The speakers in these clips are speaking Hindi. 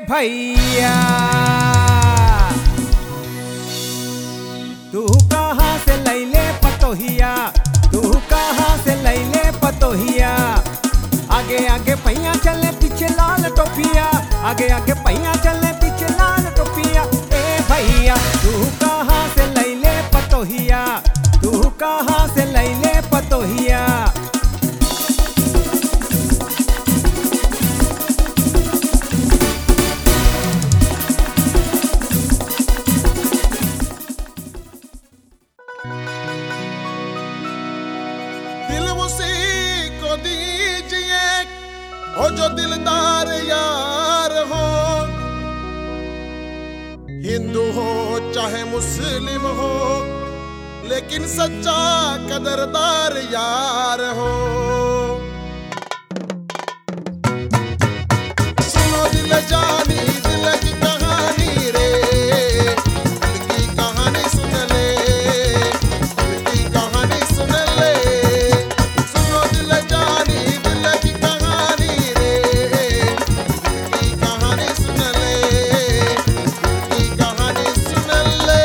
भैया तू कहाँ से लैले पतोहिया, तू कहाँ से लैले पतोहिया। आगे आगे पहिया चले पीछे लाल टोपिया, आगे आगे पहिया चले पीछे लाल टोपिया। ए भैया तू कहाँ से लैले पतोहिया, तू कहाँ से लैले पतोहिया। दिल उसी को दीजिए हो जो दिलदार यार हो, हिंदू हो चाहे मुस्लिम हो, लेकिन सच्चा कदरदार यार हो। सुनो दिल जानी दिल की कहानी रे, दिल की कहानी सुन ले, दिल की कहानी सुन ले। सुनो दिल जानी दिल की कहानी रे, दिल की कहानी सुन ले, दिल की कहानी सुन ले।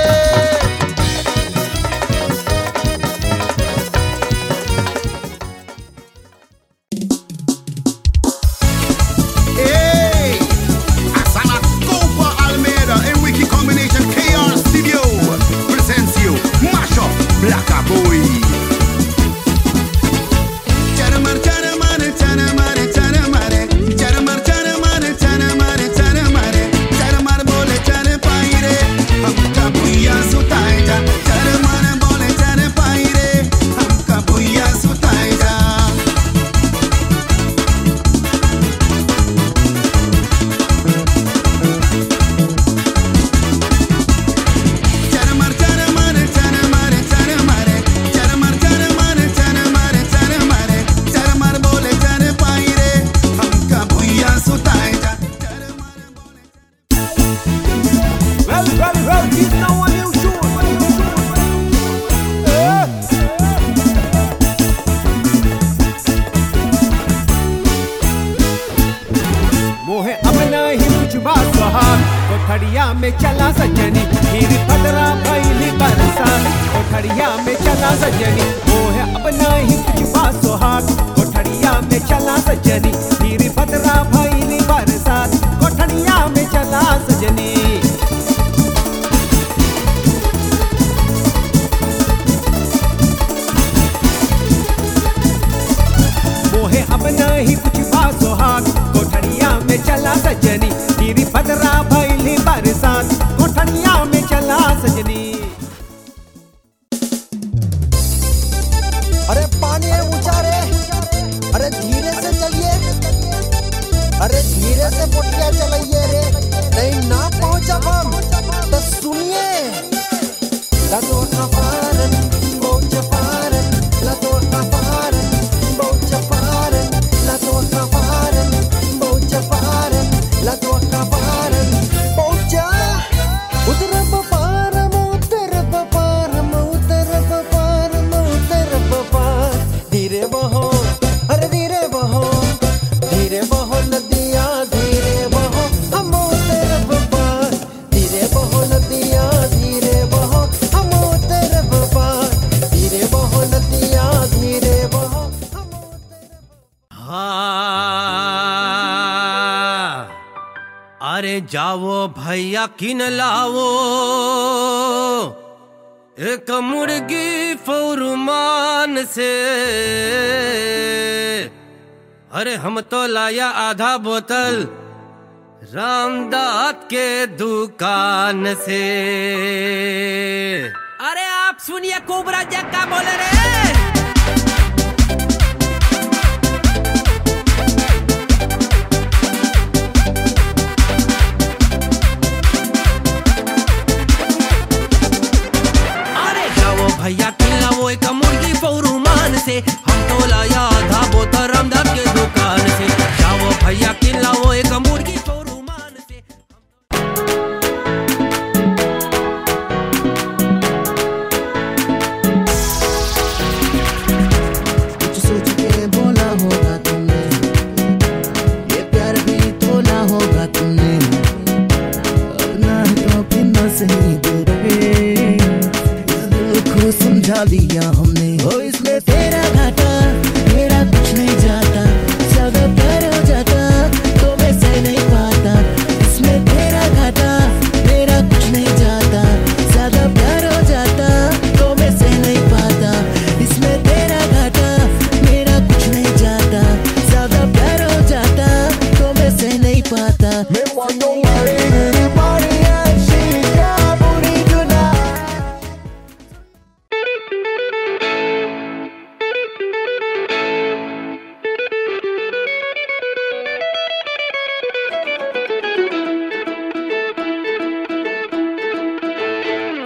कोठड़िया में चला सजनी फिर पदरा भइली बरसात, कोठड़िया में चला सजनी वो है अब नहीं कुछ बात सुहाग। कोठड़िया में चला सजनी फिर पदरा भइली बरसात, कोठड़िया में चला सजनी। मोहे अब नहीं कुछ बात सुहाग, कोठड़िया में चला सजनी फिर पदरा भइली बरसात, कोठड़िया में चला सजनी। अरे पानी है ऊंचा रे, अरे धीरे से चलिए, अरे धीरे से पोटिया चलाइए रे, नहीं ना पहुंचब हम तो सुनिए। लतो कपारन बहुत चपारन, लतो कपारन बहुत चपारन, लतो कपारन बहुत चपारन, लतो कपारन बहुत जा। उतर पारम उतर पारम उतर पारम उतर पार। धीरे बहो अरे धीरे बहो, धीरे बहो नदिया धीरे बहो हम उतर पार। धीरे बहो नदिया धीरे बहो हम उतर पार, धीरे बहो नदिया धीरे बहो हम उतर। हाँ अरे जाओ भैया किन लाओ एक मुर्गी फौरमान से। अरे हम तो लाया आधा बोतल रामदास के दुकान से। अरे आप सुनिए कोबरा जग का बोले रे। भैया खिलाओ एक मुर्गी फौरमान से, हम तो लाया आधा बोतल रामदास के दुकान से। जाओ भैया खिलाओ एक मुर्गी फौरमान से।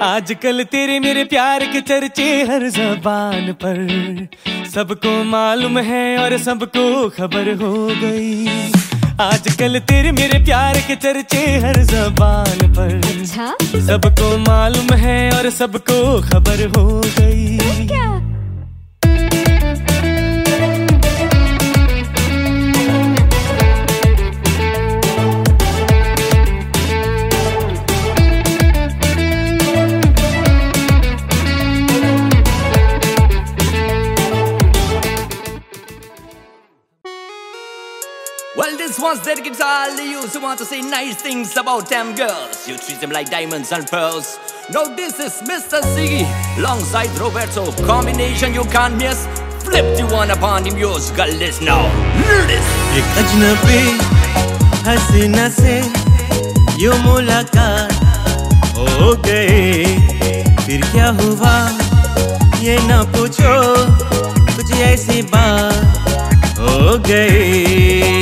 आजकल तेरे मेरे प्यार के चर्चे हर जबान पर, सबको मालूम है और सबको खबर हो गई। आजकल तेरे मेरे प्यार के चर्चे हर जबान पर, अच्छा? सबको मालूम है और सबको खबर हो गई। तो क्या? Well, this one's dedicated to all the youths who want to say nice things about them girls. You treat them like diamonds and pearls. Now this is Mr. Ziggy alongside Roberto. Combination you can't miss. Flip the one upon him, yours. Girl, listen now. Hear this. एक अजनबी हसीना से यूं मुलाकात हो गई, फिर क्या हुआ ये ना पूछो, कुछ ऐसी बात हो गई।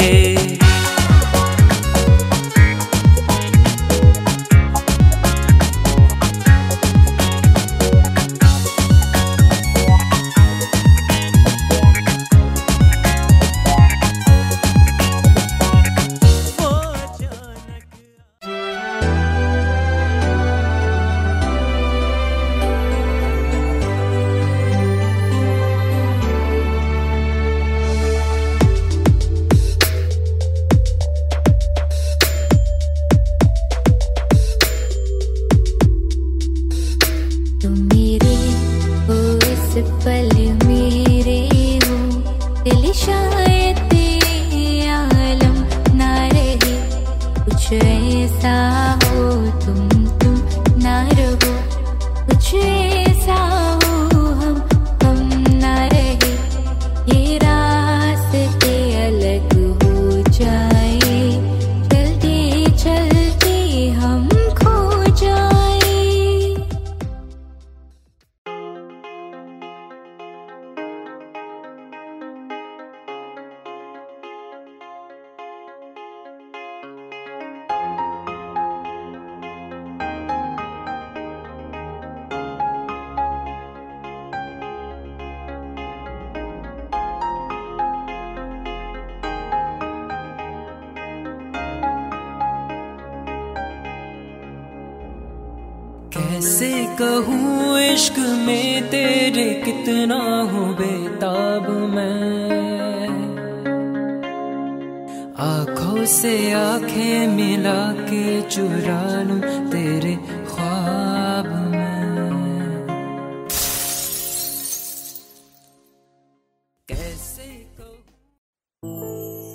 पल मेरे हो दिल शायद आलम ना रहे, कुछ ऐसा हो तुम ना रहो, कुछ ऐसा हो हम ना रहे, ये रास्ते अलग हो जाए, चलते चलते हम खो जाए। कैसे कहूँ इश्क में तेरे कितना हूँ बेताब मैं, आँखों से आंखें मिला के चुरा लूं तेरे ख्वाब में। कैसे कहूँ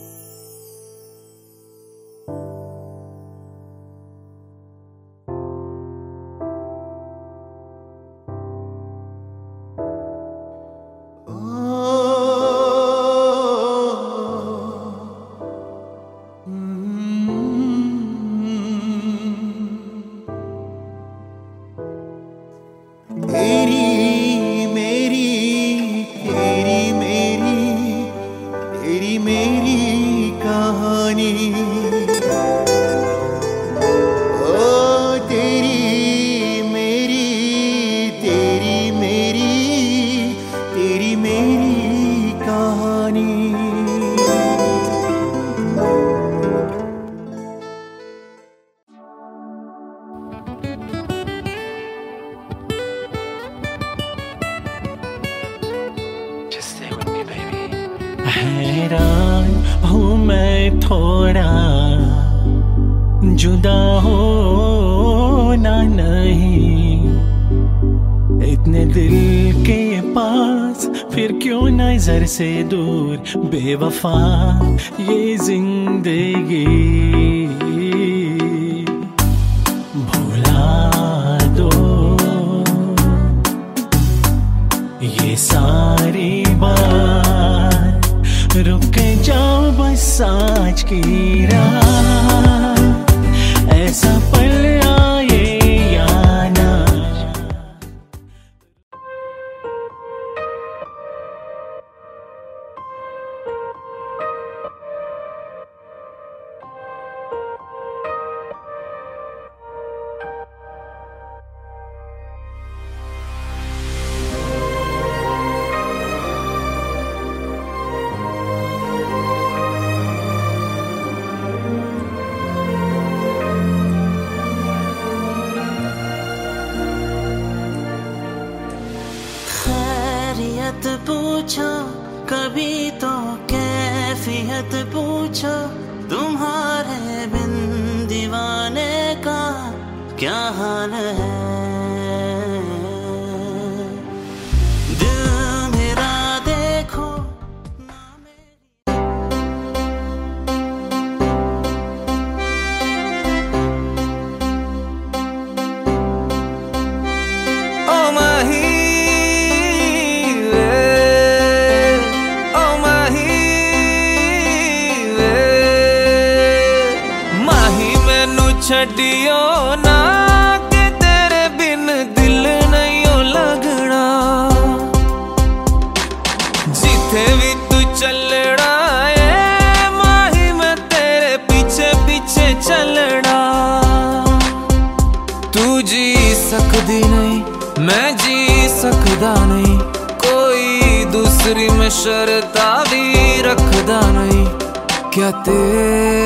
हैरान हूँ मैं थोड़ा, जुदा होना नहीं, इतने दिल के पास फिर क्यों नजर से दूर, बेवफा ये जिंदगी भुला दो, ये सारी बात रुक जाओ बस आज की रात, ऐसा पल आए या ना। कैफियत पूछो तुम्हारे बिन दीवाने का क्या हाल है। दिल मेरा देखो ना ओ माही छड़ियो ना कि तेरे बिन दिल नहीं ओ लगना। जिथे भी तू चलना है माही मैं तेरे पीछे पीछे चलना। तू जी सकदी नहीं मैं जी सकदा नहीं, कोई दूसरी में शर्ता भी रखदा नहीं। क्या तेरे